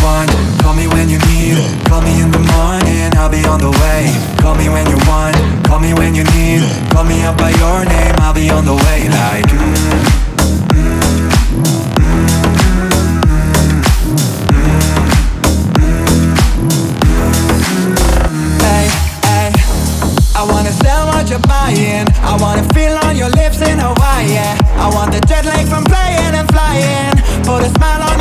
want, call me when you need. Call me in the morning, I'll be on the way. Call me when you want, call me when you need. Call me out by your name, I'll be on the way. Like hey, hey, I wanna sell what you're buying. I wanna feel on your lips in Hawaii, yeah. I want the jet lag from playing and flying. Put a smile on